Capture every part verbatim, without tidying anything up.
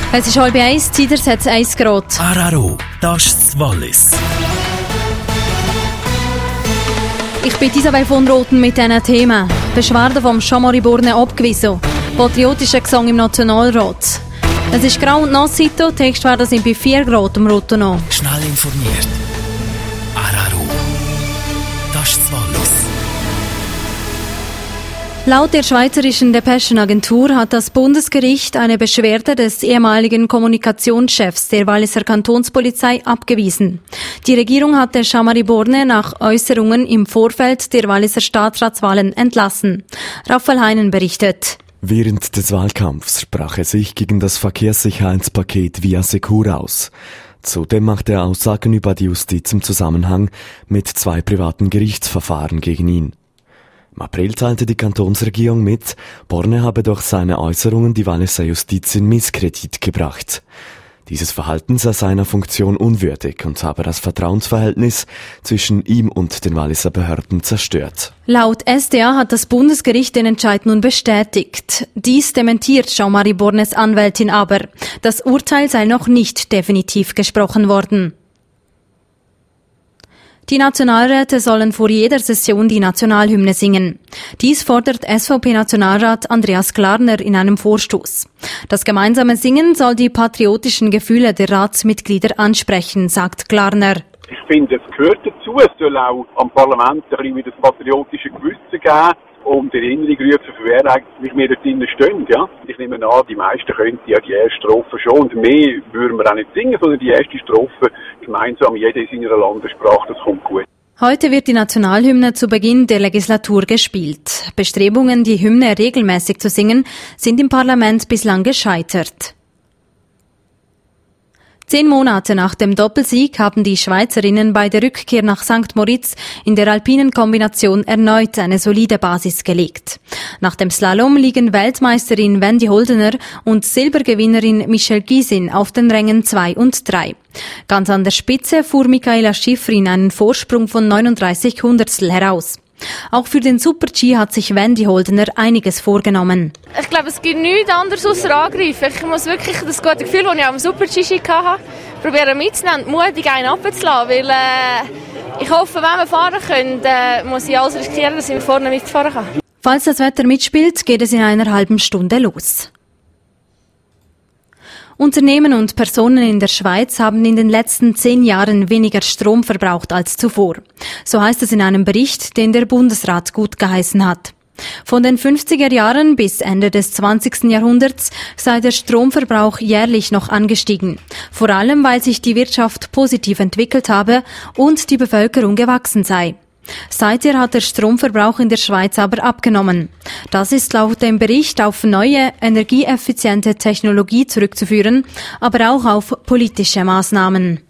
Es ist halb eins, Ziders hat es eins Grad. Araro, das ist das Wallis. Ich bin Isabel von Roten mit diesen Themen. Beschwerde vom Chamariborne abgewiesen. Patriotischer Gesang im Nationalrat. Es ist grau und nass heute, die Höchstwerte sind bei vier Grad am Rotenau. Schnell informiert. Araro, das ist das Wallis. Laut der Schweizerischen Depeschenagentur hat das Bundesgericht eine Beschwerde des ehemaligen Kommunikationschefs der Walliser Kantonspolizei abgewiesen. Die Regierung hatte Chamariborne nach Äußerungen im Vorfeld der Walliser Staatsratswahlen entlassen. Raphael Heinen berichtet. Während des Wahlkampfs sprach er sich gegen das Verkehrssicherheitspaket Via Secura aus. Zudem machte er Aussagen über die Justiz im Zusammenhang mit zwei privaten Gerichtsverfahren gegen ihn. Im April teilte die Kantonsregierung mit, Borne habe durch seine Äußerungen die Walliser Justiz in Misskredit gebracht. Dieses Verhalten sei seiner Funktion unwürdig und habe das Vertrauensverhältnis zwischen ihm und den Walliser Behörden zerstört. Laut S D A hat das Bundesgericht den Entscheid nun bestätigt. Dies dementiert Chamaribornes Anwältin aber. Das Urteil sei noch nicht definitiv gesprochen worden. Die Nationalräte sollen vor jeder Session die Nationalhymne singen. Dies fordert S V P-Nationalrat Andreas Klarner in einem Vorstoß. Das gemeinsame Singen soll die patriotischen Gefühle der Ratsmitglieder ansprechen, sagt Klarner. Ich finde, es gehört dazu. Es soll auch am Parlament ein bisschen das patriotische Gewissen geben und die Erinnerung rufen, für wer eigentlich wir dort drinnen stehen. Ja? Ich nehme an, die meisten könnten ja die erste Strophe schon. Und mehr würden wir auch nicht singen, sondern die erste Strophe gemeinsam, jeder in seiner Landessprache, das kommt gut. Heute wird die Nationalhymne zu Beginn der Legislatur gespielt. Bestrebungen, die Hymne regelmäßig zu singen, sind im Parlament bislang gescheitert. Zehn Monate nach dem Doppelsieg haben die Schweizerinnen bei der Rückkehr nach Sankt Moritz in der alpinen Kombination erneut eine solide Basis gelegt. Nach dem Slalom liegen Weltmeisterin Wendy Holdener und Silbergewinnerin Michelle Gysin auf den Rängen zwei und drei. Ganz an der Spitze fuhr Michaela Schifrin einen Vorsprung von neununddreißig Hundertstel heraus. Auch für den Super-G hat sich Wendy Holdener einiges vorgenommen. Ich glaube, es gibt nichts anderes außer angreifen. Ich muss wirklich das gute Gefühl, das ich auch im Super-G hatte, probieren mitzunehmen und mutig einen runterzulassen. Weil äh, ich hoffe, wenn wir fahren können, äh, muss ich alles riskieren, dass ich vorne mitfahren kann. Falls das Wetter mitspielt, geht es in einer halben Stunde los. Unternehmen und Personen in der Schweiz haben in den letzten zehn Jahren weniger Strom verbraucht als zuvor. So heißt es in einem Bericht, den der Bundesrat gutgeheißen hat. Von den fünfziger Jahren bis Ende des zwanzigsten Jahrhunderts sei der Stromverbrauch jährlich noch angestiegen. Vor allem, weil sich die Wirtschaft positiv entwickelt habe und die Bevölkerung gewachsen sei. Seither hat der Stromverbrauch in der Schweiz aber abgenommen. Das ist laut dem Bericht auf neue, energieeffiziente Technologie zurückzuführen, aber auch auf politische Maßnahmen.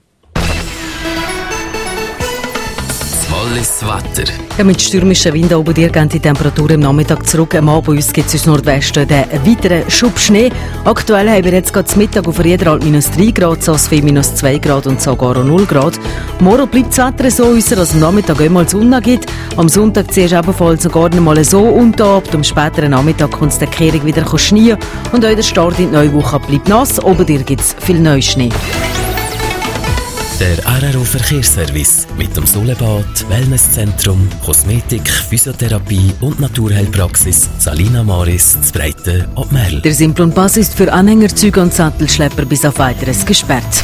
Wallis Wetter. Ja, mit stürmischen Winden oben dir gehen die Temperaturen am Nachmittag zurück. Am Abend bei uns gibt es aus Nordwesten den weiteren Schubschnee. Aktuell haben wir jetzt gerade Mittag auf Riederalp minus drei Grad, Saasfee minus zwei Grad und sogar auch null Grad. Morgen bleibt das Wetter so äußer, dass es am Nachmittag einmal Sonne gibt. Am Sonntag ziehst du ebenfalls sogar noch mal so unter ab. Am späteren Nachmittag kommt es der Kehrung wieder schneien und auch der Start in die neue Woche bleibt nass. Oben dir gibt es viel Neuschnee. Der R R O Verkehrsservice mit dem Sulebad, Wellnesszentrum, Kosmetik, Physiotherapie und Naturheilpraxis Salina Maris zu Breiten und Merl. Der Simplon Pass ist für Anhängerzüge und Sattelschlepper bis auf Weiteres gesperrt.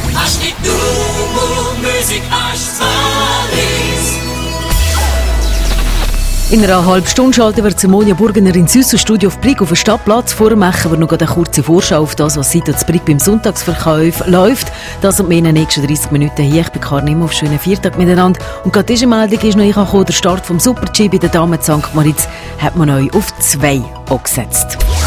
In einer halben Stunde schalten wir zu Monja Burgener ins Süssenstudio auf Brig auf den Stadtplatz. Vorher machen wir noch eine kurze Vorschau auf das, was seit zu Brig beim Sonntagsverkauf läuft. Das und mehr in den nächsten dreissig Minuten hier. Ich bin Karin Imhoff, auf schönen Viertag miteinander. Und gerade diese Meldung ist noch eingekommen, der Start vom Super-G bei der Damen Sankt Moritz hat man euch auf zwei angesetzt.